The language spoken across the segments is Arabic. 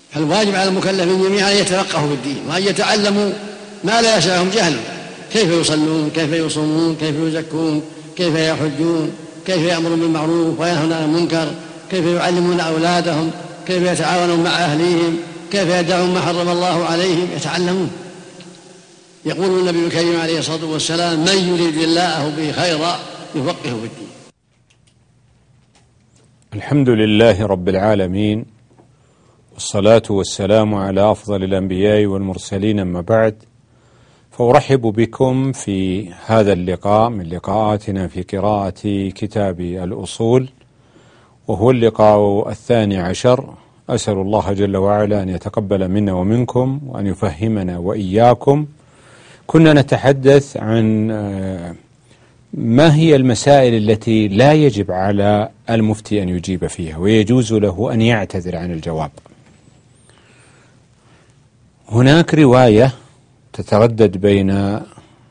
فالواجب على المكلفين جميعا أن يتفقهوا في الدين وأن يتعلموا ما لا يسعهم جهله، كيف يصلون، كيف يصومون، كيف يزكون، كيف يحجون، كيف يأمرون بالمعروف وينهون عن المنكر، كيف يعلمون أولادهم، كيف يتعاونون مع أهليهم، كيف يدعون ما حرم الله عليهم، يتعلمون. يقول النبي الكريم عليه الصلاة والسلام: من يريد الله به خيرا يفقهه في الدين. الحمد لله رب العالمين، والصلاة والسلام على أفضل الأنبياء والمرسلين، أما بعد، فأرحب بكم في هذا اللقاء من لقاءاتنا في قراءة كتاب الأصول، وهو اللقاء 12. أسأل الله جل وعلا أن يتقبل منا ومنكم وأن يفهمنا وإياكم. كنا نتحدث عن ما هي المسائل التي لا يجب على المفتي أن يجيب فيها ويجوز له أن يعتذر عن الجواب. هناك رواية تتردد بين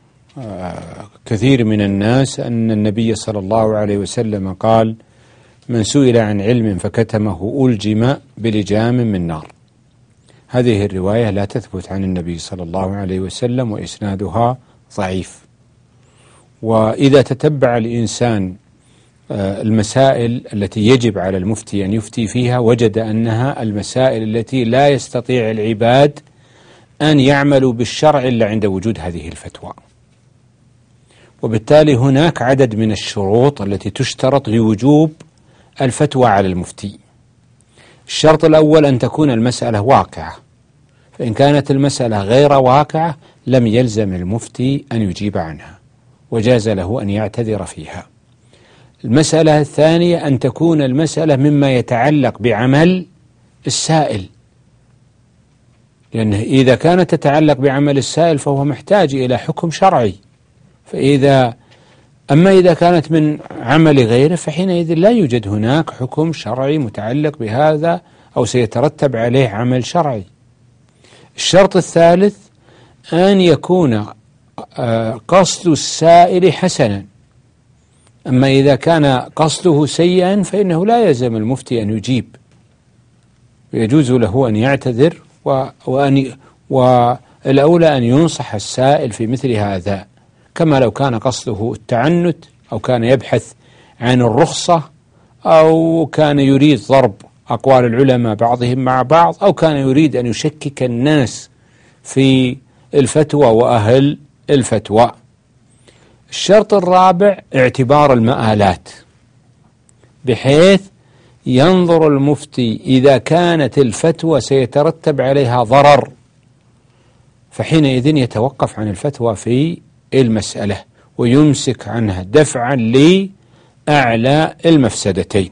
كثير من الناس أن النبي صلى الله عليه وسلم قال: من سئل عن علم فكتمه ألجم بلجام من نار. هذه الرواية لا تثبت عن النبي صلى الله عليه وسلم وإسنادها ضعيف. وإذا تتبع الإنسان المسائل التي يجب على المفتي أن يفتي فيها وجد أنها المسائل التي لا يستطيع العباد أن يعملوا بالشرع إلا عند وجود هذه الفتوى. وبالتالي هناك عدد من الشروط التي تشترط لوجوب الفتوى على المفتي. الشرط الأول أن تكون المسألة واقعة، فإن كانت المسألة غير واقعة لم يلزم المفتي أن يجيب عنها وجاز له أن يعتذر فيها. المسألة الثانية أن تكون المسألة مما يتعلق بعمل السائل، لأنه إذا كانت تتعلق بعمل السائل فهو محتاج إلى حكم شرعي، أما إذا كانت من عمل غيره فحينئذ لا يوجد هناك حكم شرعي متعلق بهذا أو سيترتب عليه عمل شرعي. الشرط الثالث أن يكون قصد السائل حسنا، أما إذا كان قصده سيئا فإنه لا يلزم المفتي أن يجيب، ويجوز له أن يعتذر والأولى أن ينصح السائل في مثل هذا، كما لو كان قصده التعنت أو كان يبحث عن الرخصة أو كان يريد ضرب أقوال العلماء بعضهم مع بعض أو كان يريد أن يشكك الناس في الفتوى وأهل الفتوى. الشرط الرابع اعتبار المآلات، بحيث ينظر المفتي إذا كانت الفتوى سيترتب عليها ضرر فحينئذ يتوقف عن الفتوى في المسألة ويمسك عنها دفعا لأعلى المفسدتين.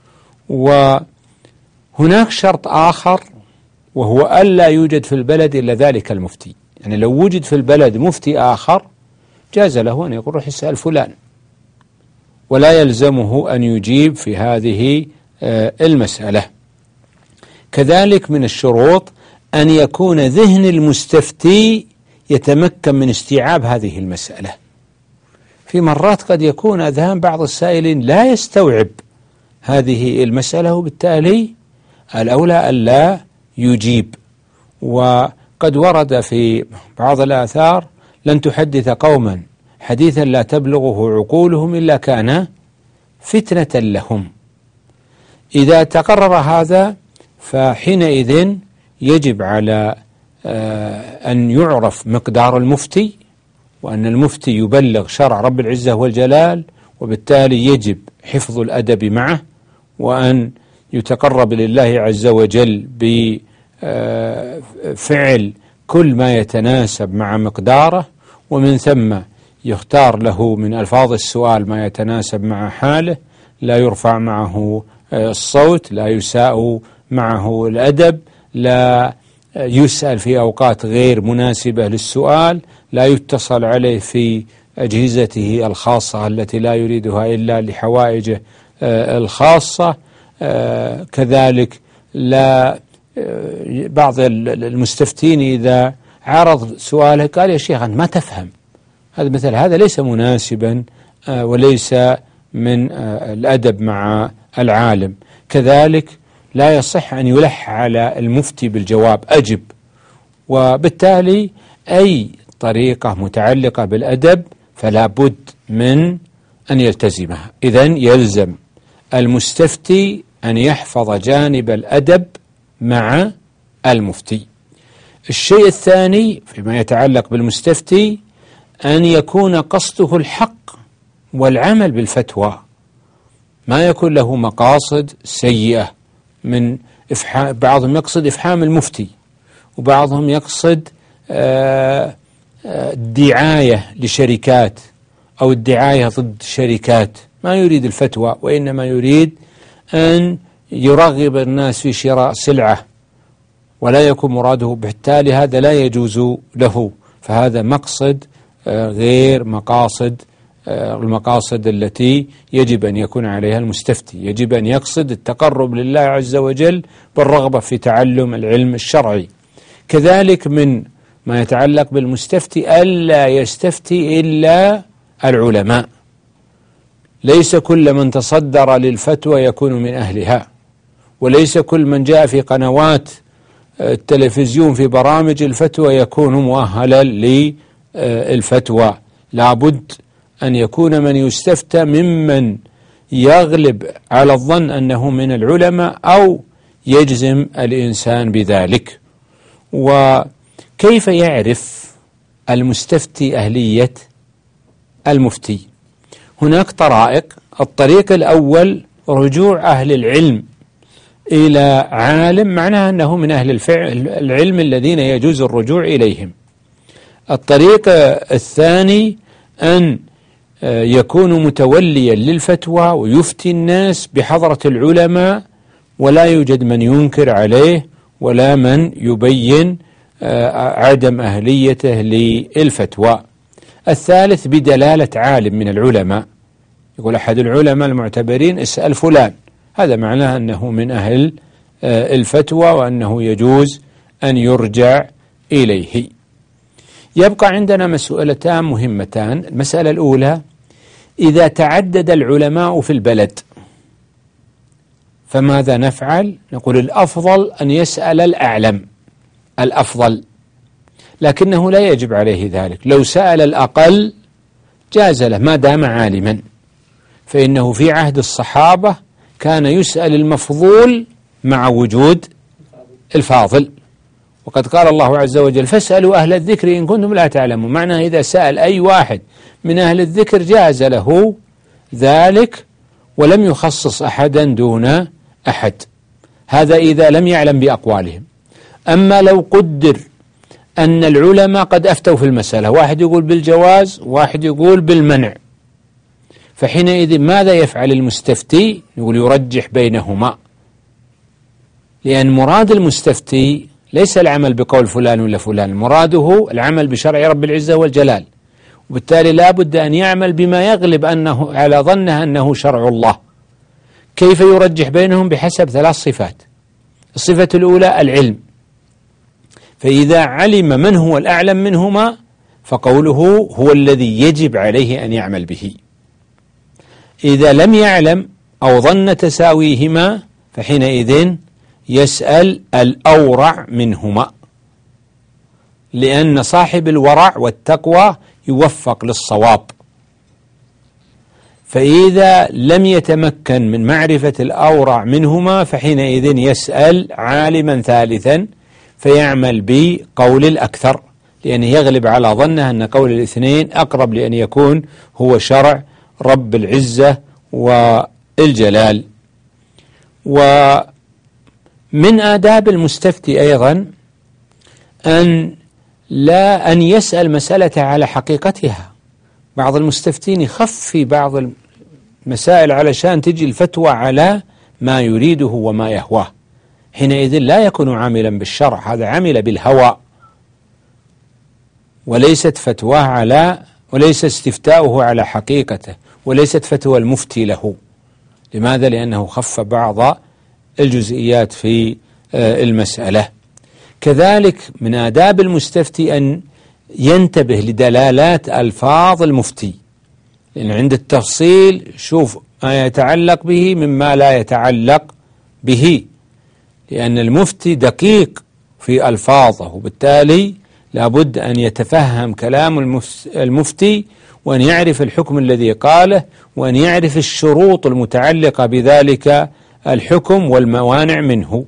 وهناك شرط آخر وهو ألا يوجد في البلد إلا ذلك المفتي، يعني لو وجد في البلد مفتي آخر جاز له أن يقول روح اسأل فلان، ولا يلزمه أن يجيب في هذه المسألة. كذلك من الشروط أن يكون ذهن المستفتي يتمكن من استيعاب هذه المسألة. في مرات قد يكون أذهان بعض السائلين لا يستوعب هذه المسألة، وبالتالي الأولى ألا يجيب. وقد ورد في بعض الآثار: لن تحدث قوما حديثا لا تبلغه عقولهم إلا كان فتنة لهم. إذا تقرر هذا فحينئذ يجب على أن يعرف مقدار المفتي، وأن المفتي يبلغ شرع رب العزة والجلال، وبالتالي يجب حفظ الأدب معه، وأن يتقرب لله عز وجل بفعل كل ما يتناسب مع مقداره، ومن ثم يختار له من ألفاظ السؤال ما يتناسب مع حاله، لا يرفع معه الصوت، لا يساء معه الأدب، لا يسأل في أوقات غير مناسبة للسؤال، لا يتصل عليه في أجهزته الخاصة التي لا يريدها إلا لحوائجه الخاصة. كذلك لا بعض المستفتين إذا عرض سؤاله قال: يا شيخ أنت ما تفهم، مثل هذا ليس مناسبا وليس من الأدب مع العالم. كذلك لا يصح أن يلح على المفتي بالجواب أجب، وبالتالي أي طريقة متعلقة بالأدب فلا بد من أن يلتزمها. إذن يلزم المستفتي أن يحفظ جانب الأدب مع المفتي. الشيء الثاني فيما يتعلق بالمستفتي أن يكون قصده الحق والعمل بالفتوى، ما يكون له مقاصد سيئة من بعضهم يقصد إفحام المفتي، وبعضهم يقصد الدعاية لشركات أو الدعاية ضد شركات، ما يريد الفتوى وإنما يريد أن يرغب الناس في شراء سلعة ولا يكون مراده، بالتالي هذا لا يجوز له، فهذا مقصد غير مقاصد المقاصد التي يجب أن يكون عليها المستفتي. يجب أن يقصد التقرب لله عز وجل بالرغبة في تعلم العلم الشرعي. كذلك من ما يتعلق بالمستفتي ألا يستفتي إلا العلماء، ليس كل من تصدر للفتوى يكون من أهلها، وليس كل من جاء في قنوات التلفزيون في برامج الفتوى يكون مؤهلا للفتوى. لابد أن يكون من يستفتى ممن يغلب على الظن أنه من العلماء أو يجزم الإنسان بذلك. وكيف يعرف المستفتي أهلية المفتي؟ هناك طرائق. الطريق الأول رجوع أهل العلم إلى عالم، معناه أنه من أهل العلم الذين يجوز الرجوع إليهم. الطريق الثاني أن يكون متوليا للفتوى ويفتي الناس بحضرة العلماء ولا يوجد من ينكر عليه ولا من يبين عدم أهليته للفتوى. الثالث بدلالة عالم من العلماء، يقول أحد العلماء المعتبرين اسأل فلان، هذا معناه أنه من أهل الفتوى وأنه يجوز أن يرجع إليه. يبقى عندنا مسؤولتان مهمتان. المسألة الأولى: إذا تعدد العلماء في البلد فماذا نفعل؟ نقول الأفضل أن يسأل الأعلم، الأفضل، لكنه لا يجب عليه ذلك. لو سأل الأقل جاز له ما دام عالما، فإنه في عهد الصحابة كان يسأل المفضول مع وجود الفاضل، وقد قال الله عز وجل: فاسألوا أهل الذكر إن كنتم لا تعلمون. معناه إذا سأل أي واحد من أهل الذكر جاز له ذلك ولم يخصص أحدا دون أحد. هذا إذا لم يعلم بأقوالهم. أما لو قدر أن العلماء قد أفتوا في المسألة، واحد يقول بالجواز واحد يقول بالمنع، فحينئذ ماذا يفعل المستفتي؟ يقول يرجح بينهما، لأن مراد المستفتي ليس العمل بقول فلان ولا فلان، مراده العمل بشرع رب العزة والجلال، وبالتالي لا بد أن يعمل بما يغلب أنه على ظنه أنه شرع الله. كيف يرجح بينهم؟ بحسب 3 صفات. الصفة الأولى العلم، فإذا علم من هو الأعلم منهما فقوله هو الذي يجب عليه أن يعمل به. إذا لم يعلم أو ظن تساويهما فحينئذ يسأل الأورع منهما، لأن صاحب الورع والتقوى يوفق للصواب. فإذا لم يتمكن من معرفة الأورع منهما فحينئذ يسأل عالما ثالثا فيعمل بقول الأكثر، لأنه يغلب على ظنه أن قول الاثنين أقرب لأن يكون هو شرع رب العزة والجلال. ومن آداب المستفتي أيضا أن يسأل مسألة على حقيقتها. بعض المستفتين يخفي بعض المسائل علشان تجي الفتوى على ما يريده وما يهواه، حينئذ لا يكون عاملا بالشرع، هذا عمل بالهوى، وليست فتواه وليس استفتاؤه على حقيقته، وليست فتوى المفتي له. لماذا؟ لأنه خف بعض الجزئيات في المسألة. كذلك من آداب المستفتي أن ينتبه لدلالات ألفاظ المفتي، لأن عند التفصيل شوف ما يتعلق به مما لا يتعلق به. لأن المفتي دقيق في ألفاظه، وبالتالي لابد أن يتفهم كلام المفتي، وأن يعرف الحكم الذي قاله، وأن يعرف الشروط المتعلقة بذلك الحكم والموانع منه.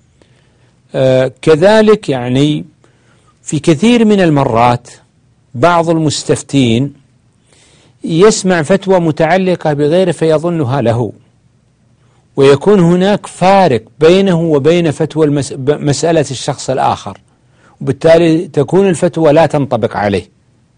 كذلك يعني في كثير من المرات بعض المستفتين يسمع فتوى متعلقة بغيره فيظنها له، ويكون هناك فارق بينه وبين فتوى مسألة الشخص الآخر، وبالتالي تكون الفتوى لا تنطبق عليه.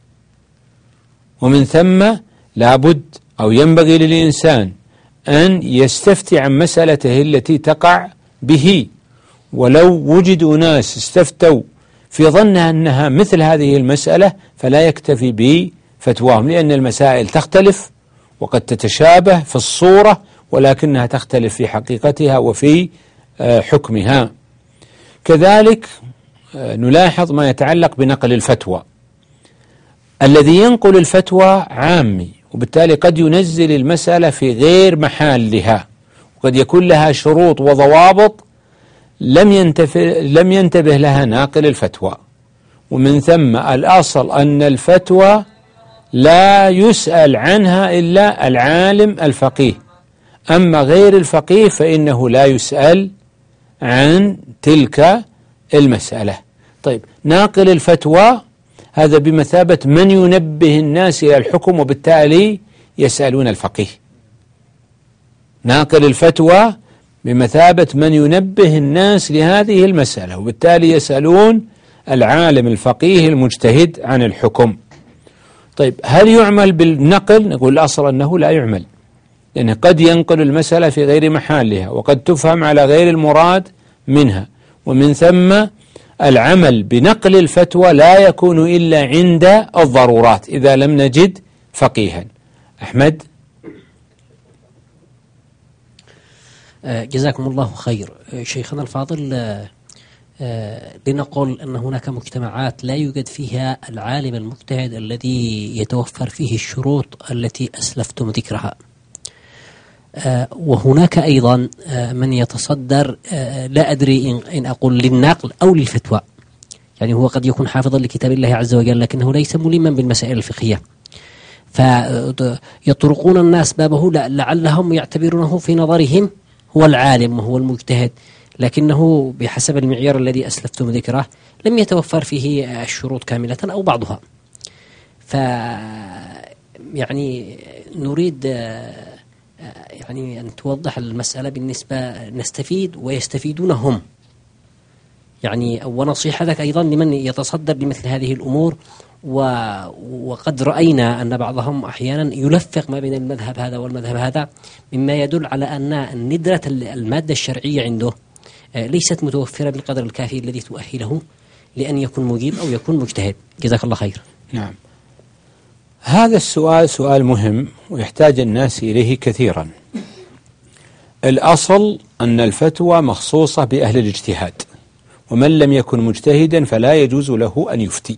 ومن ثم لابد أو ينبغي للإنسان أن يستفتي عن مسألته التي تقع به، ولو وجدوا ناس استفتوا في ظنها أنها مثل هذه المسألة فلا يكتفي بفتواهم، لأن المسائل تختلف وقد تتشابه في الصورة ولكنها تختلف في حقيقتها وفي حكمها. كذلك نلاحظ ما يتعلق بنقل الفتوى. الذي ينقل الفتوى عامي، وبالتالي قد ينزل المسألة في غير محلها، وقد يكون لها شروط وضوابط لم ينتبه لها ناقل الفتوى. ومن ثم الأصل أن الفتوى لا يسأل عنها إلا العالم الفقيه، أما غير الفقيه فإنه لا يسأل عن تلك المسألة. طيب، ناقل الفتوى هذا بمثابة من ينبه الناس إلى الحكم، وبالتالي يسألون الفقيه. ناقل الفتوى بمثابة من ينبه الناس لهذه المسألة، وبالتالي يسألون العالم الفقيه المجتهد عن الحكم. طيب، هل يعمل بالنقل؟ نقول الأصل أنه لا يعمل، لأنه قد ينقل المسألة في غير محلها، وقد تفهم على غير المراد منها. ومن ثم العمل بنقل الفتوى لا يكون إلا عند الضرورات إذا لم نجد فقيها. أحمد. جزاكم الله خير. شيخنا الفاضل، لنقل أن هناك مجتمعات لا يوجد فيها العالم المجتهد الذي يتوفر فيه الشروط التي أسلفتم ذكرها، وهناك أيضا من يتصدر لا أدري إن أقول للنقل أو للفتوى، يعني هو قد يكون حافظا لكتاب الله عز وجل لكنه ليس ملما بالمسائل الفقهية، فيطرقون الناس بابه لعلهم يعتبرونه في نظرهم هو العالم وهو المجتهد، لكنه بحسب المعيار الذي أسلفتم ذكره لم يتوفر فيه الشروط كاملة أو بعضها. يعني نريد يعني أن توضح المسألة بالنسبة نستفيد ويستفيدون هم، يعني ونصيحتك أيضا لمن يتصدر لمثل هذه الأمور. وقد رأينا أن بعضهم أحيانا يلفق ما بين المذهب هذا والمذهب هذا، مما يدل على أن ندرة المادة الشرعية عنده ليست متوفرة بالقدر الكافي الذي تؤهله لأن يكون مجيب أو يكون مجتهد. جزاك الله خير. نعم، هذا السؤال سؤال مهم ويحتاج الناس إليه كثيرا. الأصل أن الفتوى مخصوصة بأهل الاجتهاد، ومن لم يكن مجتهدا فلا يجوز له أن يفتي.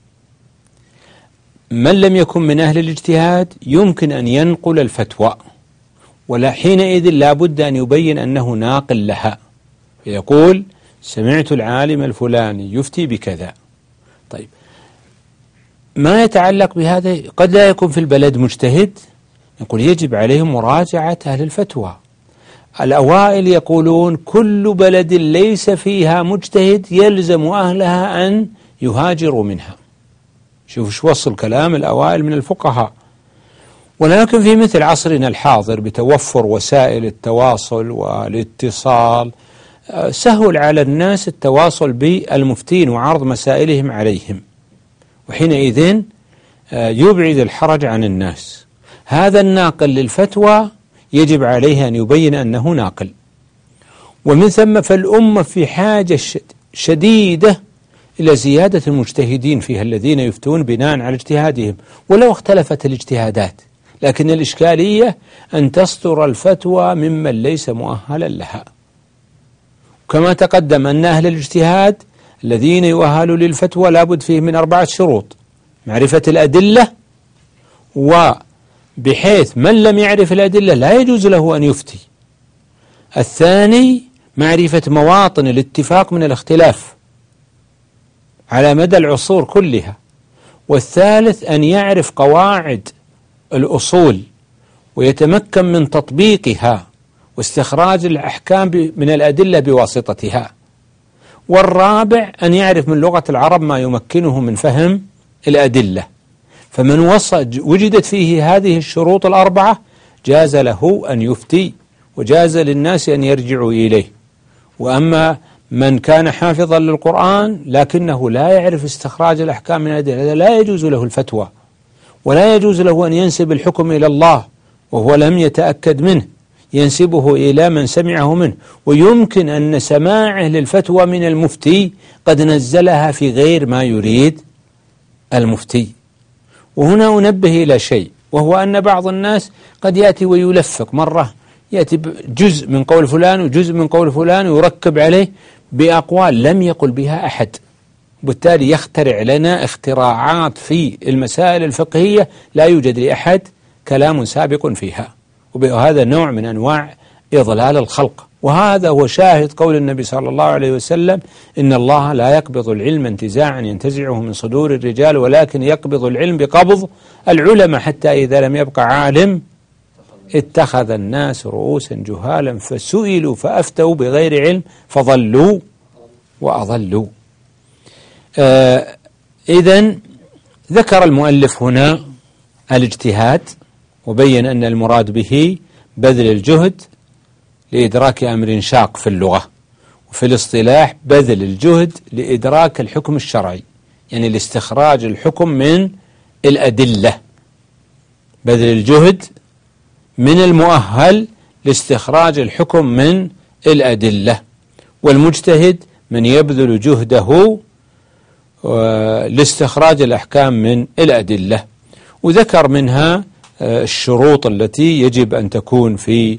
من لم يكن من أهل الاجتهاد يمكن أن ينقل الفتوى، ولا حينئذ لا بد أن يبين أنه ناقل لها، يقول سمعت العالم الفلاني يفتي بكذا. طيب، ما يتعلق بهذا قد لا يكون في البلد مجتهد، نقول يجب عليهم مراجعة أهل الفتوى. الأوائل يقولون كل بلد ليس فيها مجتهد يلزم أهلها أن يهاجروا منها. شوف شو وصل كلام الأوائل من الفقهاء. ولكن في مثل عصرنا الحاضر بتوفر وسائل التواصل والاتصال سهل على الناس التواصل بالمفتين وعرض مسائلهم عليهم، وحينئذ يبعد الحرج عن الناس. هذا الناقل للفتوى يجب عليه أن يبين أنه ناقل. ومن ثم فالأمة في حاجة شديدة إلى زيادة المجتهدين فيها الذين يفتون بناء على اجتهادهم ولو اختلفت الاجتهادات، لكن الإشكالية أن تصدر الفتوى ممن ليس مؤهلا لها. كما تقدم أن أهل الاجتهاد الذين يؤهلوا للفتوى لابد فيه من 4 شروط: معرفة الأدلة، وبحيث من لم يعرف الأدلة لا يجوز له أن يفتي. الثاني معرفة مواطن الاتفاق من الاختلاف على مدى العصور كلها. والثالث أن يعرف قواعد الأصول ويتمكن من تطبيقها واستخراج الأحكام من الأدلة بواسطتها. والرابع أن يعرف من لغة العرب ما يمكنه من فهم الأدلة. فمن وجدت فيه هذه الشروط الأربعة جاز له أن يفتي وجاز للناس أن يرجعوا إليه. وأما من كان حافظا للقرآن لكنه لا يعرف استخراج الأحكام من الأدلة لا يجوز له الفتوى، ولا يجوز له أن ينسب الحكم إلى الله وهو لم يتأكد منه، ينسبه إلى من سمعه منه. ويمكن أن سماعه للفتوى من المفتي قد نزلها في غير ما يريد المفتي. وهنا أنبه إلى شيء، وهو أن بعض الناس قد يأتي ويلفق، مرة يأتي جزء من قول فلان وجزء من قول فلان ويركب عليه بأقوال لم يقل بها أحد، وبالتالي يخترع لنا اختراعات في المسائل الفقهية لا يوجد لأحد كلام سابق فيها، وهذا نوع من أنواع إضلال الخلق. وهذا هو شاهد قول النبي صلى الله عليه وسلم: إن الله لا يقبض العلم انتزاعا ينتزعه من صدور الرجال، ولكن يقبض العلم بقبض العلماء، حتى إذا لم يبقى عالم اتخذ الناس رؤوسا جهالا فسئلوا فأفتوا بغير علم فضلوا وأضلوا. إذن ذكر المؤلف هنا الاجتهاد، وبين أن المراد به بذل الجهد لإدراك أمر شاق في اللغة، وفي الاصطلاح بذل الجهد لإدراك الحكم الشرعي، يعني لاستخراج الحكم من الأدلة. بذل الجهد من المؤهل لاستخراج الحكم من الأدلة. والمجتهد من يبذل جهده لاستخراج الأحكام من الأدلة. وذكر منها الشروط التي يجب أن تكون في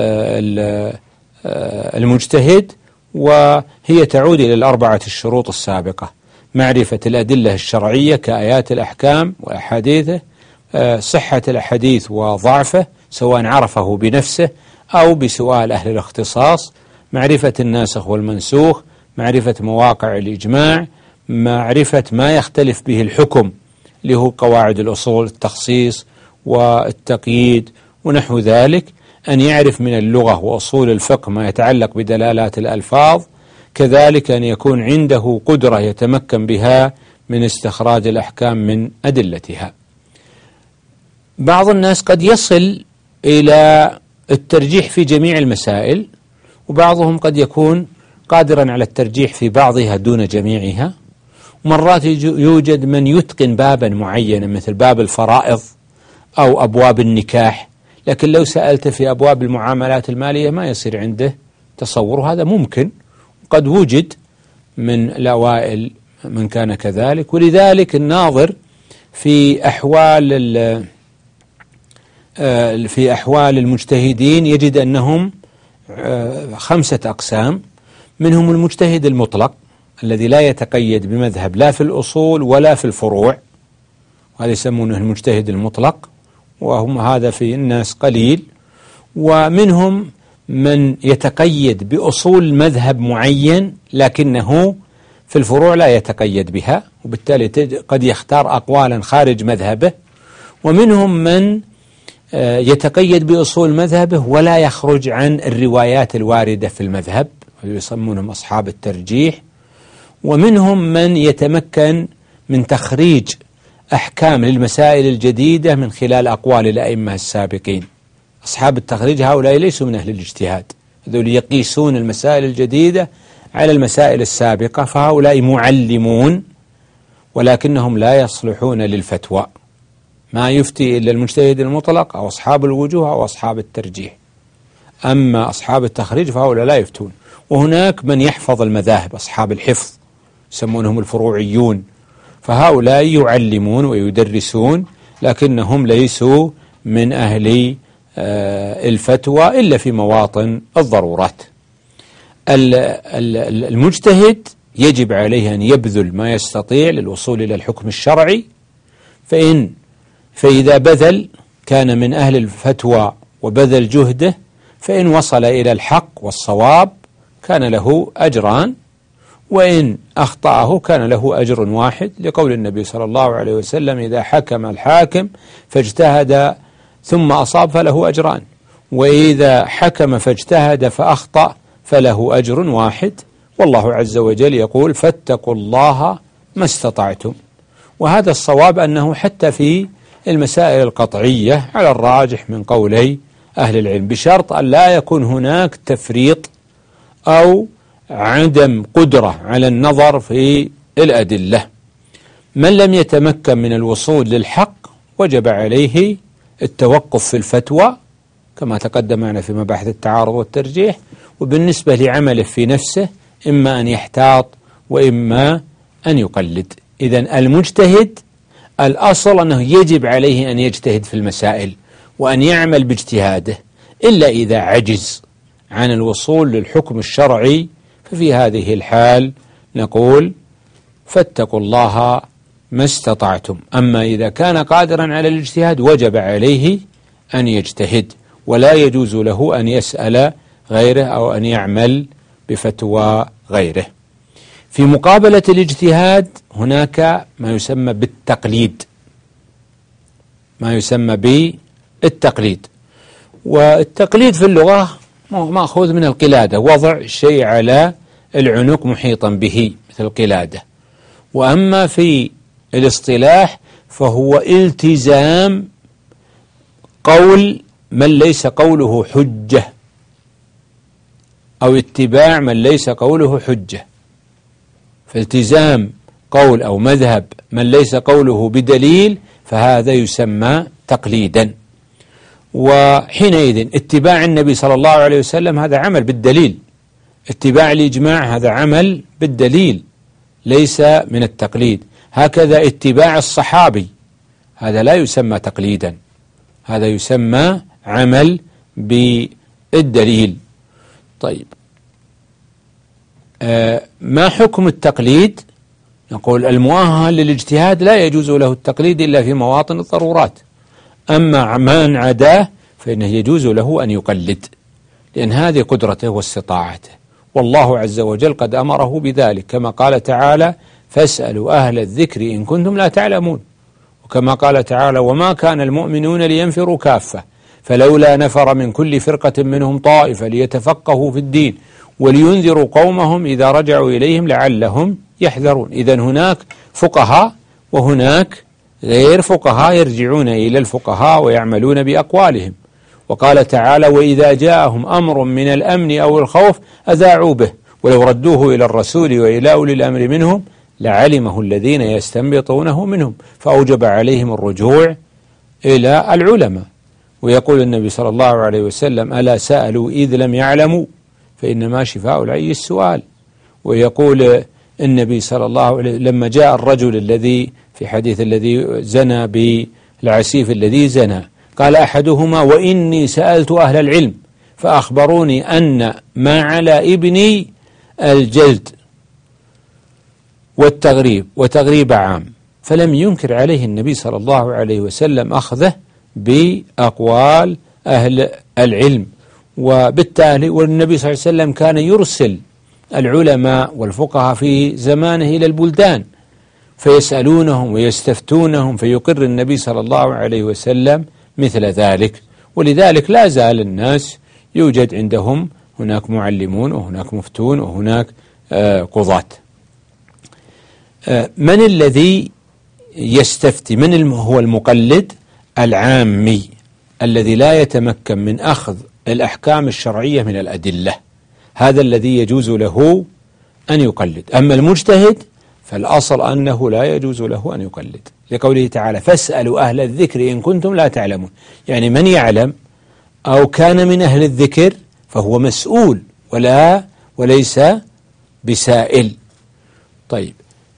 المجتهد، وهي تعود إلى الأربعة الشروط السابقة: معرفة الأدلة الشرعية كآيات الأحكام وأحاديثه، صحة الحديث وضعفه سواء عرفه بنفسه أو بسؤال أهل الاختصاص، معرفة الناسخ والمنسوخ، معرفة مواقع الإجماع، معرفة ما يختلف به الحكم اللي هو قواعد الأصول، التخصيص والتقييد ونحو ذلك، أن يعرف من اللغة وأصول الفقه ما يتعلق بدلالات الألفاظ، كذلك أن يكون عنده قدرة يتمكن بها من استخراج الأحكام من أدلتها. بعض الناس قد يصل إلى الترجيح في جميع المسائل، وبعضهم قد يكون قادرا على الترجيح في بعضها دون جميعها. ومرات يوجد من يتقن بابا معينا مثل باب الفرائض أو أبواب النكاح، لكن لو سألت في أبواب المعاملات المالية ما يصير عنده تصور. هذا ممكن، قد وجد من الأوائل من كان كذلك. ولذلك الناظر في أحوال المجتهدين يجد أنهم 5 أقسام. منهم المجتهد المطلق الذي لا يتقيد بمذهب لا في الأصول ولا في الفروع، وهذا يسمونه المجتهد المطلق، وهم هذا في الناس قليل. ومنهم من يتقيد بأصول مذهب معين لكنه في الفروع لا يتقيد بها، وبالتالي قد يختار أقوالا خارج مذهبه. ومنهم من يتقيد بأصول مذهبه ولا يخرج عن الروايات الواردة في المذهب، ويسمونهم أصحاب الترجيح. ومنهم من يتمكن من تخريج أحكام للمسائل الجديدة من خلال أقوال الأئمة السابقين. أصحاب التخريج هؤلاء ليسوا من أهل الاجتهاد، هذول يقيسون المسائل الجديدة على المسائل السابقة، فهؤلاء معلمون ولكنهم لا يصلحون للفتوى. ما يفتي إلا المجتهد المطلق أو أصحاب الوجوه أو أصحاب الترجيح. أما أصحاب التخريج فهؤلاء لا يفتون. وهناك من يحفظ المذاهب، أصحاب الحفظ يسمونهم الفروعيون، فهؤلاء يعلمون ويدرسون لكنهم ليسوا من أهل الفتوى إلا في مواطن الضرورات. المجتهد يجب عليه أن يبذل ما يستطيع للوصول إلى الحكم الشرعي، فإذا بذل كان من أهل الفتوى وبذل جهده، فإن وصل إلى الحق والصواب كان له أجران، وإن أخطأه كان له أجر واحد، لقول النبي صلى الله عليه وسلم: إذا حكم الحاكم فاجتهد ثم أصاب فله أجران، وإذا حكم فاجتهد فأخطأ فله أجر واحد. والله عز وجل يقول: فاتقوا الله ما استطعتم. وهذا الصواب أنه حتى في المسائل القطعية على الراجح من قولي أهل العلم، بشرط أن لا يكون هناك تفريط أو عدم قدرة على النظر في الأدلة. من لم يتمكن من الوصول للحق وجب عليه التوقف في الفتوى كما تقدم معنا في مباحث التعارض والترجيح، وبالنسبة لعمله في نفسه إما أن يحتاط وإما أن يقلد. إذن المجتهد الأصل أنه يجب عليه أن يجتهد في المسائل وأن يعمل باجتهاده، إلا إذا عجز عن الوصول للحكم الشرعي، ففي هذه الحال نقول: فاتقوا الله ما استطعتم. أما إذا كان قادرا على الاجتهاد وجب عليه أن يجتهد، ولا يجوز له أن يسأل غيره أو أن يعمل بفتوى غيره. في مقابلة الاجتهاد هناك ما يسمى بالتقليد، والتقليد في اللغة مأخوذ من القلادة، وضع الشيء على العنق محيطا به مثل القلادة. وأما في الاصطلاح فهو التزام قول من ليس قوله حجة، أو اتباع من ليس قوله حجة. فالتزام قول أو مذهب من ليس قوله بدليل فهذا يسمى تقليدا. وحينئذ اتباع النبي صلى الله عليه وسلم هذا عمل بالدليل، اتباع الإجماع هذا عمل بالدليل ليس من التقليد. هكذا اتباع الصحابي هذا لا يسمى تقليدا، هذا يسمى عمل بالدليل. طيب، ما حكم التقليد؟ نقول: المؤهل للاجتهاد لا يجوز له التقليد إلا في مواطن الضرورات، أما من عداه فإنه يجوز له أن يقلد، لأن هذه قدرته واستطاعته، والله عز وجل قد أمره بذلك، كما قال تعالى: فاسألوا أهل الذكر إن كنتم لا تعلمون. وكما قال تعالى: وما كان المؤمنون لينفروا كافة فلولا نفر من كل فرقة منهم طائفة ليتفقهوا في الدين ولينذروا قومهم إذا رجعوا إليهم لعلهم يحذرون. إذن هناك فقهاء وهناك غير فقهاء يرجعون إلى الفقهاء ويعملون بأقوالهم. وقال تعالى: وإذا جاءهم أمر من الأمن أو الخوف أذاعوا به ولو ردوه إلى الرسول وإلى أولي الأمر منهم لعلمه الذين يستنبطونه منهم، فأوجب عليهم الرجوع إلى العلماء. ويقول النبي صلى الله عليه وسلم: ألا سألوا إذ لم يعلموا فإنما شفاء العي السؤال. ويقول النبي صلى الله عليه وسلم لما جاء الرجل الذي في حديث الذي زنى بالعسيف الذي زنى، قال أحدهما: وإني سألت أهل العلم فأخبروني أن ما على ابني الجلد وتغريب عام، فلم ينكر عليه النبي صلى الله عليه وسلم أخذه بأقوال أهل العلم. وبالتالي والنبي صلى الله عليه وسلم كان يرسل العلماء والفقهاء في زمانه إلى البلدان فيسألونهم ويستفتونهم، فيقر النبي صلى الله عليه وسلم مثل ذلك. ولذلك لا زال الناس يوجد عندهم هناك معلمون وهناك مفتون وهناك قضاة. من الذي يستفتي؟ من هو المقلد؟ العامي الذي لا يتمكن من أخذ الأحكام الشرعية من الأدلة، هذا الذي يجوز له أن يقلد. أما المجتهد فالأصل أنه لا يجوز له أن يقلد، لقوله تعالى: فاسألوا أهل الذكر إن كنتم لا تعلمون. يعني من يعلم أو كان من أهل الذكر فهو مسؤول وليس بسائل. طيب،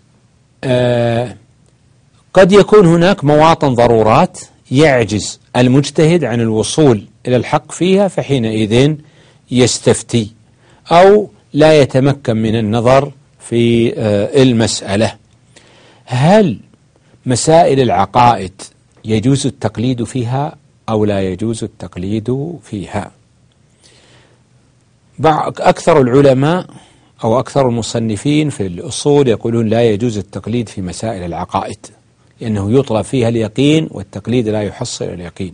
قد يكون هناك مواطن ضرورات يعجز المجتهد عن الوصول إلى الحق فيها، فحينئذ يستفتي، أو لا يتمكن من النظر في المسألة. هل مسائل العقائد يجوز التقليد فيها أو لا يجوز التقليد فيها؟ أكثر العلماء أو أكثر المصنفين في الأصول يقولون لا يجوز التقليد في مسائل العقائد، لأنه يطلب فيها اليقين، والتقليد لا يحصل اليقين.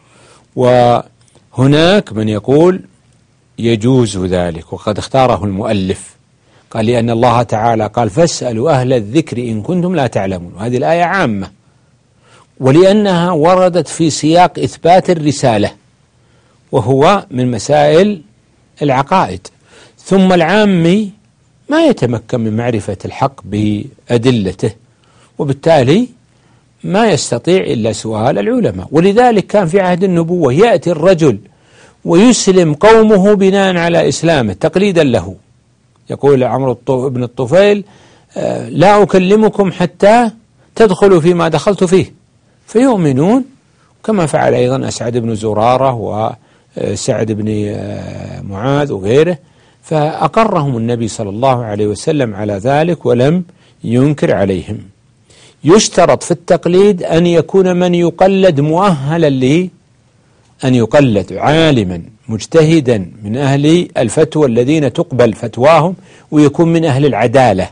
وهناك من يقول يجوز ذلك، وقد اختاره المؤلف، قال لأن الله تعالى قال فاسألوا أهل الذكر إن كنتم لا تعلمون، وهذه الآية عامة، ولأنها وردت في سياق إثبات الرسالة، وهو من مسائل العقائد. ثم العامي ما يتمكن من معرفة الحق بأدلته، وبالتالي ما يستطيع إلا سؤال العلماء. ولذلك كان في عهد النبوة يأتي الرجل ويسلم قومه بناء على إسلامه تقليدا له. يقول عمرو بن الطفيل لا أكلمكم حتى تدخلوا فيما دخلت فيه، فيؤمنون، كما فعل أيضا أسعد بن زرارة وسعد بن معاذ وغيره، فأقرهم النبي صلى الله عليه وسلم على ذلك ولم ينكر عليهم. يشترط في التقليد أن يكون من يقلد مؤهلا لأن يقلد، عالما مجتهدا من أهل الفتوى الذين تقبل فتواهم، ويكون من أهل العدالة.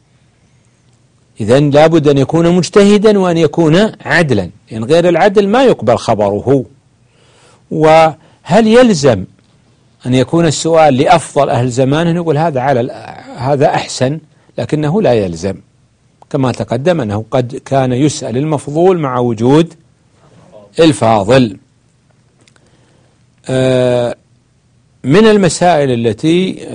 إذن لابد أن يكون مجتهدا وأن يكون عدلا، لأن غير العدل ما يقبل خبره. وهل يلزم أن يكون السؤال لأفضل أهل زمانه؟ نقول هذا أحسن، لكنه لا يلزم، كما تقدم أنه قد كان يسأل المفضول مع وجود الفاضل. من المسائل التي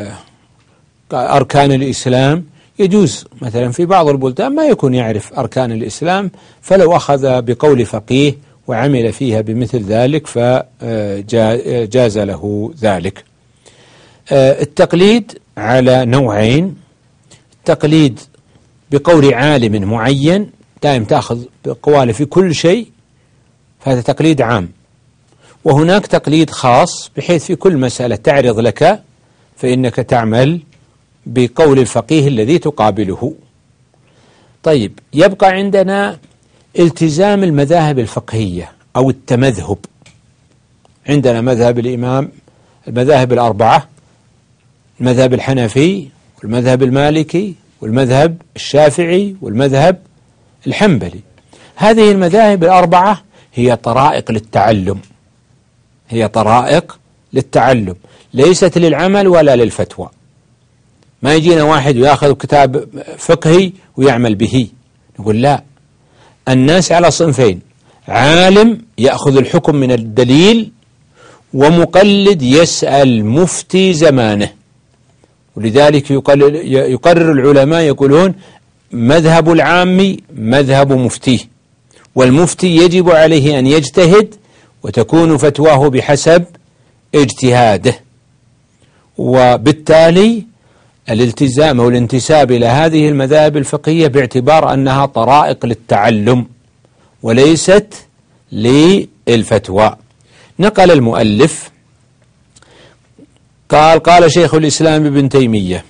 أركان الإسلام يجوز مثلا في بعض البلدان ما يكون يعرف أركان الإسلام، فلو أخذ بقول فقيه وعمل فيها بمثل ذلك فجاز له ذلك. التقليد على نوعين: التقليد بقول عالم معين دائم تأخذ بقواله في كل شيء، فهذا تقليد عام. وهناك تقليد خاص بحيث في كل مسألة تعرض لك فإنك تعمل بقول الفقيه الذي تقابله. طيب، يبقى عندنا التزام المذاهب الفقهية أو التمذهب. عندنا مذهب الإمام، المذاهب الأربعة: المذهب الحنفي والمذهب المالكي والمذهب الشافعي والمذهب الحنبلي. هذه المذاهب الأربعة هي طرائق للتعلم، هي طرائق للتعلم، ليست للعمل ولا للفتوى. ما يجينا واحد ويأخذ كتاب فقهي ويعمل به، نقول لا، الناس على صنفين: عالم يأخذ الحكم من الدليل، ومقلد يسأل مفتي زمانه. ولذلك يقرر العلماء يقولون مذهب العام مذهب مفتيه، والمفتي يجب عليه أن يجتهد وتكون فتواه بحسب اجتهاده. وبالتالي الالتزام أو الانتساب إلى هذه المذاهب الفقهية باعتبار أنها طرائق للتعلم وليست للفتوى. نقل المؤلف قال شيخ الإسلام ابن تيمية: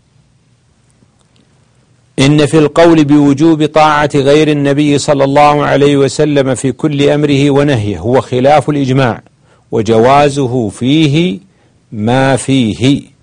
إن في القول بوجوب طاعة غير النبي صلى الله عليه وسلم في كل أمره ونهيه هو خلاف الإجماع، وجوازه فيه ما فيه.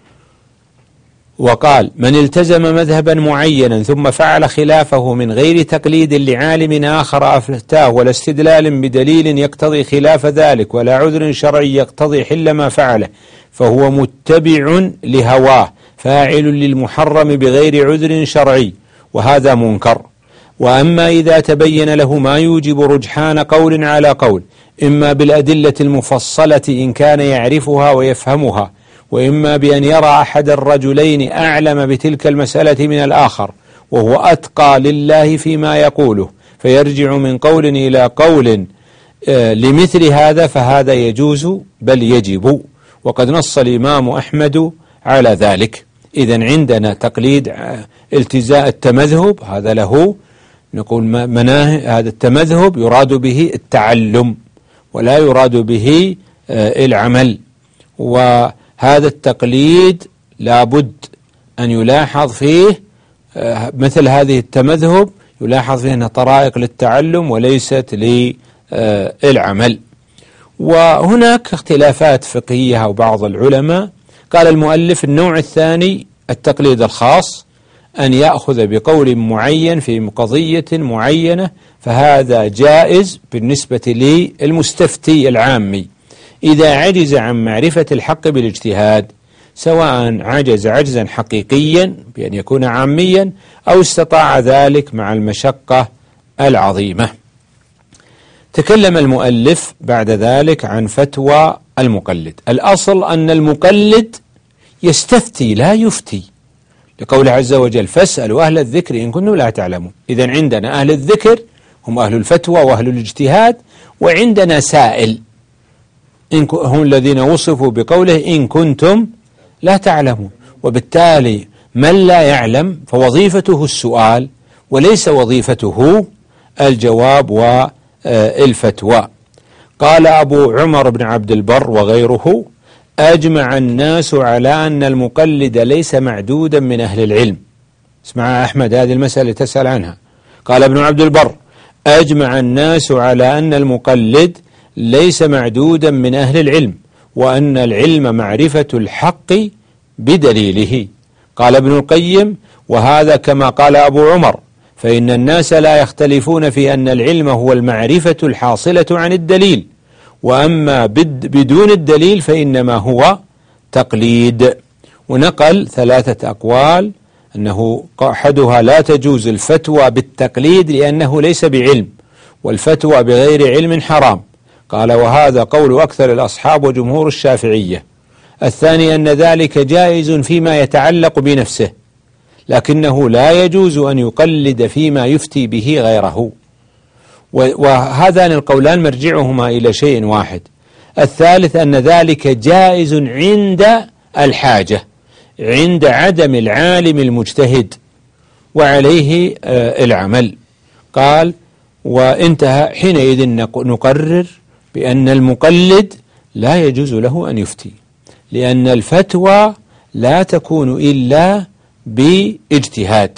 وقال: من التزم مذهبا معينا ثم فعل خلافه من غير تقليد لعالم آخر أفتاه ولا استدلال بدليل يقتضي خلاف ذلك ولا عذر شرعي يقتضي حل ما فعله، فهو متبع لهواه فاعل للمحرم بغير عذر شرعي، وهذا منكر. وأما إذا تبين له ما يوجب رجحان قول على قول، إما بالأدلة المفصلة إن كان يعرفها ويفهمها، وإما بأن يرى أحد الرجلين أعلم بتلك المسألة من الآخر وهو أتقى لله فيما يقوله، فيرجع من قول إلى قول لمثل هذا، فهذا يجوز بل يجب، وقد نص الإمام أحمد على ذلك. إذن عندنا تقليد التزاء التمذهب، هذا له نقول هذا التمذهب يراد به التعلم ولا يراد به العمل. وهذا التقليد لابد أن يلاحظ فيه مثل هذه التمذهب يلاحظ فيه أنها طرائق للتعلم وليست للعمل. وهناك اختلافات فقهية وبعض العلماء قال المؤلف: النوع الثاني التقليد الخاص، أن يأخذ بقول معين في قضية معينة، فهذا جائز بالنسبة للمستفتي العامي إذا عجز عن معرفة الحق بالاجتهاد، سواء عجز عجزا حقيقيا بأن يكون عاميا أو استطاع ذلك مع المشقة العظيمة. تكلم المؤلف بعد ذلك عن فتوى المقلد. الأصل أن المقلد يستفتي لا يفتي، لقوله عز وجل: فاسألوا أهل الذكر إن كنتم لا تعلمون. إذن عندنا أهل الذكر هم أهل الفتوى وأهل الاجتهاد، وعندنا سائل هم الذين وصفوا بقوله إن كنتم لا تعلمون. وبالتالي من لا يعلم فوظيفته السؤال وليس وظيفته الجواب والفتوى. قال أبو عمر بن عبد البر وغيره: أجمع الناس على أن المقلد ليس معدودا من أهل العلم. اسمع أحمد، هذه المسألة تسأل عنها. قال ابن عبد البر: أجمع الناس على أن المقلد ليس معدودا من أهل العلم، وأن العلم معرفة الحق بدليله. قال ابن القيم: وهذا كما قال أبو عمر، فإن الناس لا يختلفون في أن العلم هو المعرفة الحاصلة عن الدليل، وأما بدون الدليل فإنما هو تقليد. ونقل 3 أقوال، أنه أحدها لا تجوز الفتوى بالتقليد لأنه ليس بعلم، والفتوى بغير علم حرام. قال: وهذا قول أكثر الأصحاب وجمهور الشافعية. الثاني أن ذلك جائز فيما يتعلق بنفسه، لكنه لا يجوز أن يقلد فيما يفتي به غيره. وهذان القولان مرجعهما إلى شيء واحد. الثالث أن ذلك جائز عند الحاجة، عند عدم العالم المجتهد وعليه العمل. قال: وانتهى. حينئذ نقرر بأن المقلد لا يجوز له أن يفتي، لأن الفتوى لا تكون إلا باجتهاد،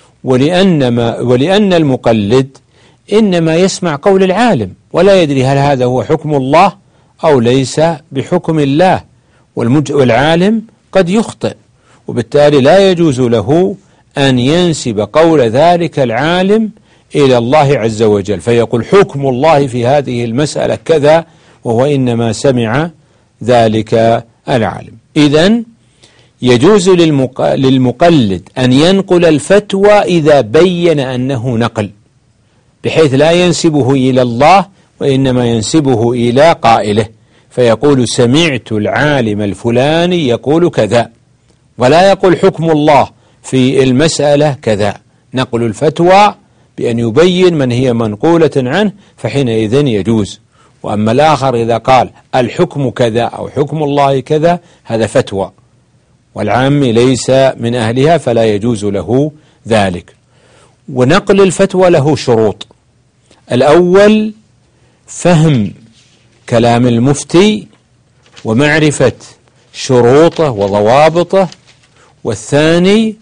ولأن المقلد إنما يسمع قول العالم ولا يدري هل هذا هو حكم الله أو ليس بحكم الله، والعالم قد يخطئ، وبالتالي لا يجوز له أن ينسب قول ذلك العالم إلى الله عز وجل، فيقول حكم الله في هذه المسألة كذا وهو إنما سمع ذلك العالم. إذن يجوز للمقلد أن ينقل الفتوى إذا بين أنه نقل، بحيث لا ينسبه إلى الله وإنما ينسبه إلى قائله، فيقول سمعت العالم الفلاني يقول كذا، ولا يقول حكم الله في المسألة كذا. نقل الفتوى بأن يبين من هي منقولة عنه، فحينئذ يجوز. وأما الآخر إذا قال الحكم كذا أو حكم الله كذا، هذا فتوى، والعام ليس من أهلها، فلا يجوز له ذلك. ونقل الفتوى له شروط: الأول فهم كلام المفتي ومعرفة شروطه وضوابطه، والثاني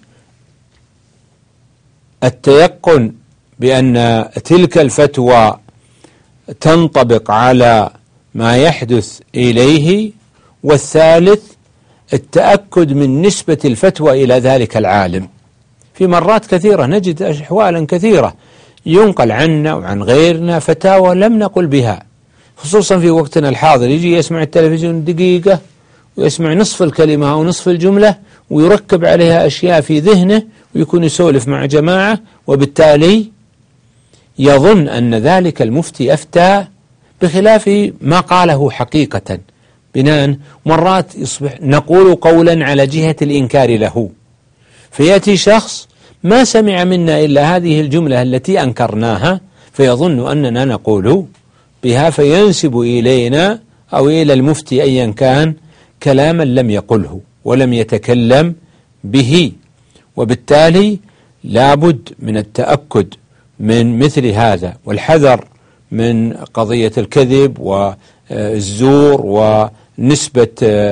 التيقن بأن تلك الفتوى تنطبق على ما يحدث إليه، والثالث التأكد من نسبة الفتوى إلى ذلك العالم. في مرات كثيرة نجد أحوالا كثيرة ينقل عنا وعن غيرنا فتاوى لم نقل بها، خصوصا في وقتنا الحاضر. يجي يسمع التلفزيون دقيقة ويسمع نصف الكلمة أو نصف الجملة ويركب عليها أشياء في ذهنه، ويكون يسولف مع جماعة، وبالتالي يظن أن ذلك المفتي أفتى بخلاف ما قاله حقيقة. بناء مرات يصبح نقول قولا على جهة الإنكار له، فيأتي شخص ما سمع منا إلا هذه الجملة التي أنكرناها، فيظن أننا نقول بها، فينسب إلينا أو إلى المفتي أيا كان كلاما لم يقله ولم يتكلم به. وبالتالي لابد من التأكد من مثل هذا، والحذر من قضية الكذب والزور ونسبة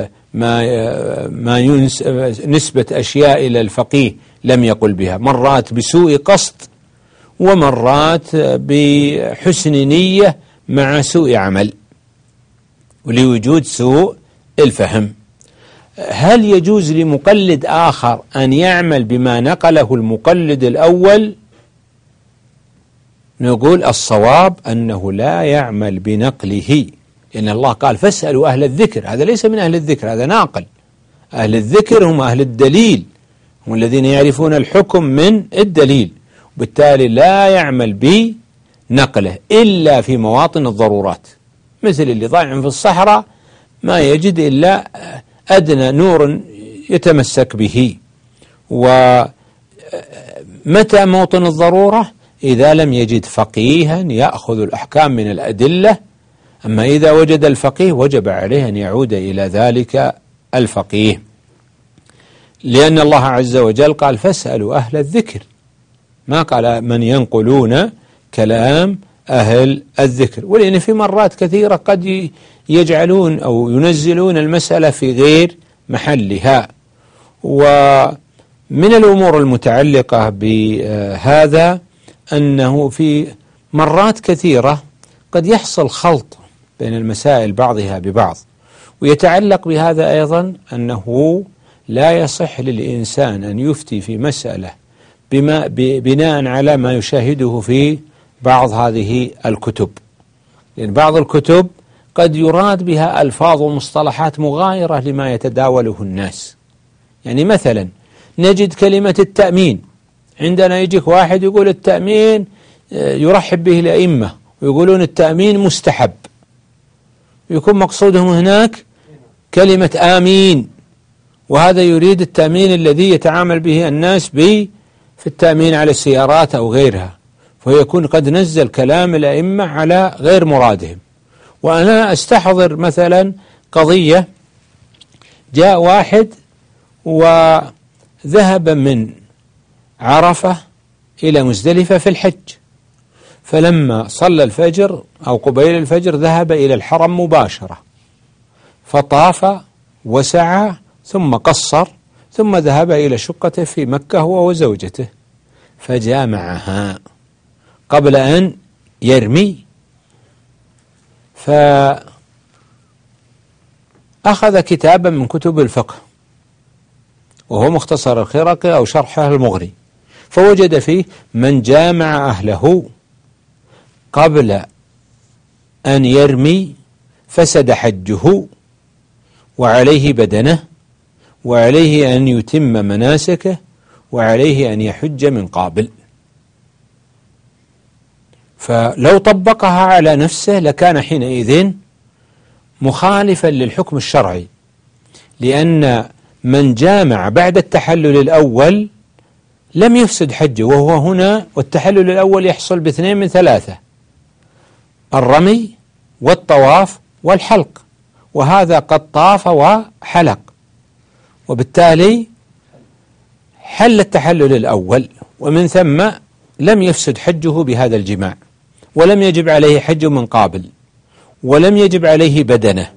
نسبة أشياء إلى الفقيه لم يقل بها، مرات بسوء قصد ومرات بحسن نية مع سوء عمل ولوجود سوء الفهم. هل يجوز لمقلد آخر أن يعمل بما نقله المقلد الأول؟ نقول الصواب أنه لا يعمل بنقله، لأن الله قال فاسألوا أهل الذكر. هذا ليس من أهل الذكر، هذا ناقل. أهل الذكر هم أهل الدليل، هم الذين يعرفون الحكم من الدليل، وبالتالي لا يعمل بنقله إلا في مواطن الضرورات، مثل اللي ضايع في الصحراء ما يجد إلا أدنى نور يتمسك به. ومتى موطن الضرورة؟ إذا لم يجد فقيها يأخذ الأحكام من الأدلة. أما إذا وجد الفقيه وجب عليه أن يعود إلى ذلك الفقيه، لأن الله عز وجل قال فاسألوا أهل الذكر، ما قال من ينقلون كلام أهل الذكر. ولأن في مرات كثيرة قد يجعلون أو ينزلون المسألة في غير محلها. ومن الأمور المتعلقة بهذا أنه في مرات كثيرة قد يحصل خلط بين المسائل بعضها ببعض، ويتعلق بهذا أيضا أنه لا يصح للإنسان أن يفتي في مسألة بناء على ما يشاهده في بعض هذه الكتب، لأن بعض الكتب قد يراد بها ألفاظ ومصطلحات مغايرة لما يتداوله الناس. يعني مثلا نجد كلمة التأمين، عندنا يجيك واحد يقول التأمين يرحب به الأئمة ويقولون التأمين مستحب، يكون مقصودهم هناك كلمة آمين، وهذا يريد التأمين الذي يتعامل به الناس في التأمين على السيارات أو غيرها، فيكون قد نزل كلام الأئمة على غير مرادهم. وأنا أستحضر مثلا قضية، جاء واحد وذهب من عرفة إلى مزدلفة في الحج، فلما صلى الفجر أو قبيل الفجر ذهب إلى الحرم مباشرة، فطاف وسعى ثم قصر، ثم ذهب إلى شقته في مكة هو وزوجته، فجامعها قبل أن يرمي، فأخذ كتابا من كتب الفقه وهو مختصر الخرقي أو شرحه المغري، فوجد فيه من جامع أهله قبل أن يرمي فسد حجه وعليه بدنه وعليه أن يتم مناسكه وعليه أن يحج من قابل. فلو طبقها على نفسه لكان حينئذ مخالفا للحكم الشرعي، لأن من جامع بعد التحلل الأول لم يفسد حجه، وهو هنا والتحلل الأول يحصل باثنين من ثلاثة: الرمي والطواف والحلق، وهذا قد طاف وحلق، وبالتالي حل التحلل الأول، ومن ثم لم يفسد حجه بهذا الجماع، ولم يجب عليه حج من قابل، ولم يجب عليه بدنه.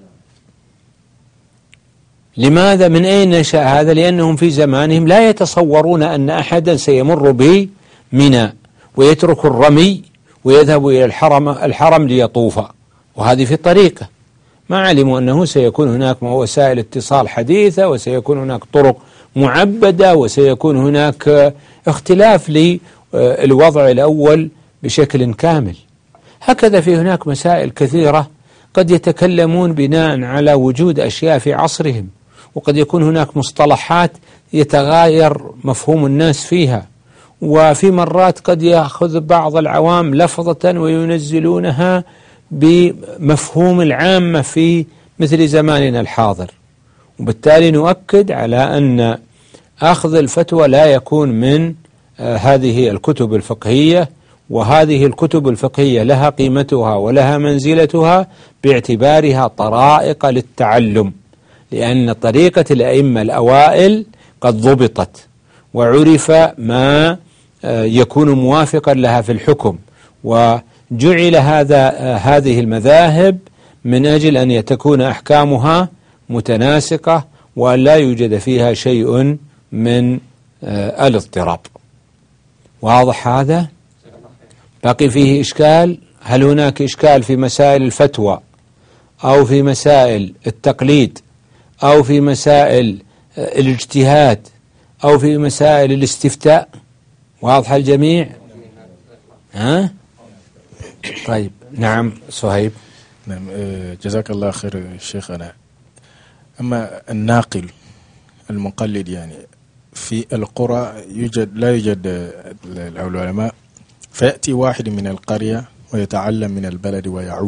لماذا؟ من أين نشأ هذا؟ لأنهم في زمانهم لا يتصورون أن أحدا سيمر بمنى ويترك الرمي ويذهب إلى الحرم ليطوف، وهذه في الطريقة. ما علموا أنه سيكون هناك وسائل اتصال حديثة، وسيكون هناك طرق معبدة، وسيكون هناك اختلاف للوضع الأول بشكل كامل. هكذا في هناك مسائل كثيرة قد يتكلمون بناء على وجود أشياء في عصرهم، وقد يكون هناك مصطلحات يتغاير مفهوم الناس فيها، وفي مرات قد يأخذ بعض العوام لفظة وينزلونها بمفهوم العامة في مثل زماننا الحاضر. وبالتالي نؤكد على أن أخذ الفتوى لا يكون من هذه الكتب الفقهية، وهذه الكتب الفقهية لها قيمتها ولها منزلتها باعتبارها طرائق للتعلم، لأن طريقة الأئمة الأوائل قد ضبطت وعرف ما يكون موافقا لها في الحكم، وجعل هذه المذاهب من أجل أن تكون أحكامها متناسقة وأن لا يوجد فيها شيء من الاضطراب. واضح هذا؟ باقي فيه إشكال؟ هل هناك إشكال في مسائل الفتوى أو في مسائل التقليد أو في مسائل الاجتهاد أو في مسائل الاستفتاء. واضح الجميع؟ ها؟ طيب نعم صهيب. نعم جزاك الله خير شيخنا. أما الناقل المقلد يعني في القرى لا يوجد العلماء، فيأتي واحد من القرية ويتعلم من البلد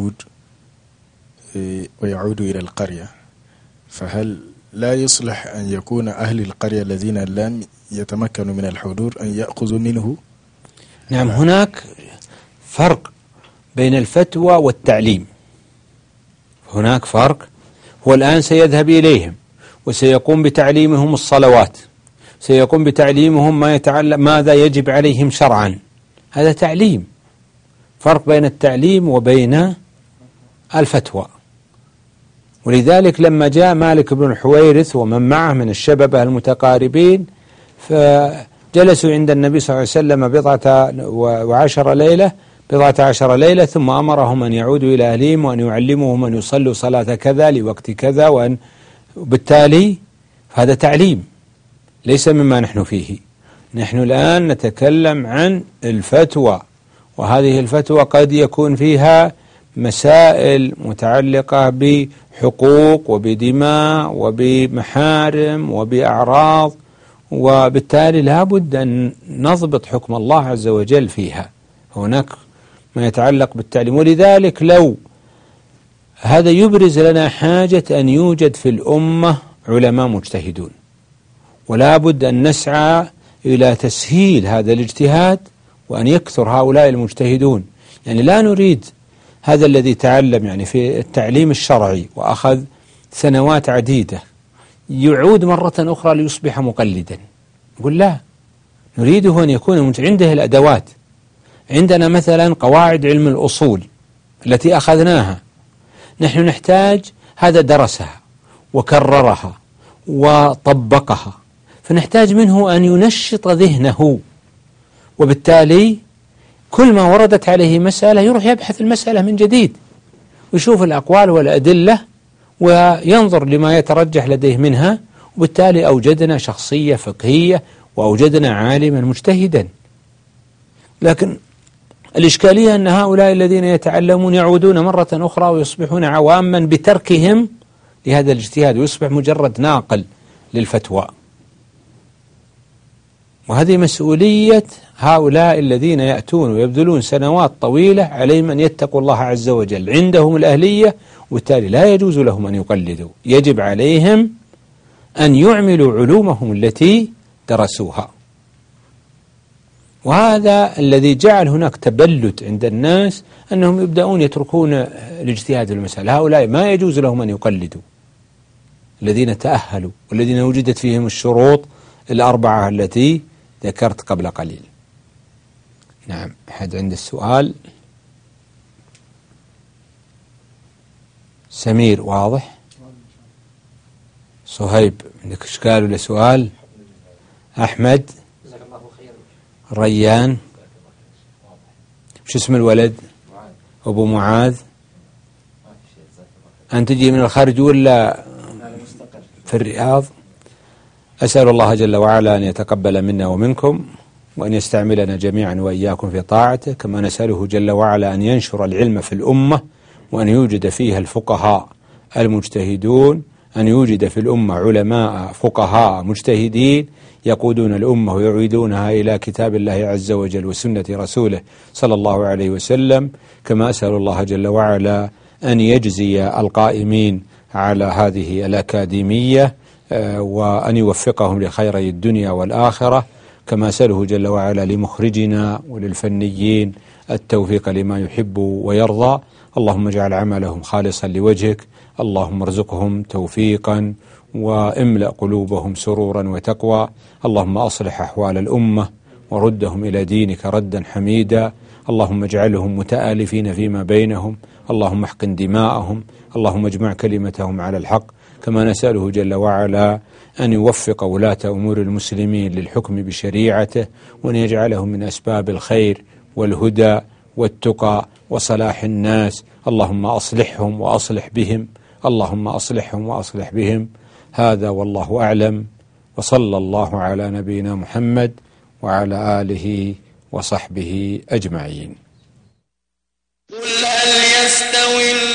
ويعود إلى القرية، فهل لا يصلح أن يكون أهل القرية الذين لم يتمكنوا من الحضور أن يأخذوا منه؟ نعم، هناك فرق بين الفتوى والتعليم. هناك فرق. هو الآن سيذهب إليهم وسيقوم بتعليمهم الصلوات، سيقوم بتعليمهم ما يتعلم ماذا يجب عليهم شرعا، هذا تعليم. فرق بين التعليم وبين الفتوى. ولذلك لما جاء مالك بن الحويرث ومن معه من الشباب المتقاربين فجلسوا عند النبي صلى الله عليه وسلم 14 ليلة ثم أمرهم أن يعودوا إلى أهلهم وأن يعلموهم أن يصلوا صلاة كذا لوقت كذا، وبالتالي هذا تعليم ليس مما نحن فيه. نحن الآن نتكلم عن الفتوى، وهذه الفتوى قد يكون فيها مسائل متعلقة بحقوق وبدماء وبمحارم وبأعراض، وبالتالي لا بد أن نضبط حكم الله عز وجل فيها. هناك ما يتعلق بالتعليم، ولذلك لو هذا يبرز لنا حاجة أن يوجد في الأمة علماء مجتهدون، ولا بد أن نسعى إلى تسهيل هذا الاجتهاد وأن يكثر هؤلاء المجتهدون. يعني لا نريد هذا الذي تعلم يعني في التعليم الشرعي وأخذ سنوات عديدة يعود مرة أخرى ليصبح مقلدا. نقول لا، نريده أن يكون عنده الأدوات. عندنا مثلا قواعد علم الأصول التي أخذناها، نحن نحتاج هذا درسها وكررها وطبقها، فنحتاج منه أن ينشط ذهنه، وبالتالي كل ما وردت عليه مسألة يروح يبحث المسألة من جديد ويشوف الأقوال والأدلة وينظر لما يترجح لديه منها، وبالتالي أوجدنا شخصية فقهية وأوجدنا عالما مجتهدا. لكن الإشكالية أن هؤلاء الذين يتعلمون يعودون مرة أخرى ويصبحون عواما بتركهم لهذا الاجتهاد، ويصبح مجرد ناقل للفتوى. وهذه مسؤولية هؤلاء الذين يأتون ويبذلون سنوات طويلة، عليهم أن يتقوا الله عز وجل، عندهم الأهلية، وبالتالي لا يجوز لهم أن يقلدوا، يجب عليهم أن يعملوا علومهم التي درسوها. وهذا الذي جعل هناك تبلد عند الناس، أنهم يبدأون يتركون الاجتهاد في المسألة. هؤلاء ما يجوز لهم أن يقلدوا الذين تأهلوا والذين وجدت فيهم الشروط الأربعة التي ذكرت قبل قليل. نعم، أحد عند السؤال؟ سمير واضح؟ صهيب عندك إشكال ولا سؤال؟ أحمد؟ ريان؟ شو اسم الولد؟ أبو معاذ؟ أنت تجي من الخارج ولا في الرياض؟ أسأل الله جل وعلا أن يتقبل منا ومنكم، وأن يستعملنا جميعا وإياكم في طاعته، كما نسأله جل وعلا أن ينشر العلم في الأمة، وأن يوجد فيها الفقهاء المجتهدون، أن يوجد في الأمة علماء فقهاء مجتهدين يقودون الأمة ويعيدونها إلى كتاب الله عز وجل وسنة رسوله صلى الله عليه وسلم. كما أسأل الله جل وعلا أن يجزي القائمين على هذه الأكاديمية وأن يوفقهم لخيري الدنيا والآخرة، كما أسأله جل وعلا لمخرجنا وللفنيين التوفيق لما يحب ويرضى. اللهم اجعل عملهم خالصا لوجهك، اللهم ارزقهم توفيقا واملأ قلوبهم سرورا وتقوى. اللهم أصلح أحوال الأمة وردهم إلى دينك ردا حميدا. اللهم اجعلهم متآلفين فيما بينهم، اللهم احقن دماءهم، اللهم اجمع كلمتهم على الحق. كما نسأله جل وعلا أن يوفق ولاة أمور المسلمين للحكم بشريعته، وأن يجعلهم من أسباب الخير والهدى والتقى وصلاح الناس. اللهم أصلحهم وأصلح بهم، اللهم أصلحهم وأصلح بهم. هذا والله أعلم، وصلى الله على نبينا محمد وعلى آله وصحبه أجمعين. قل هل يستوي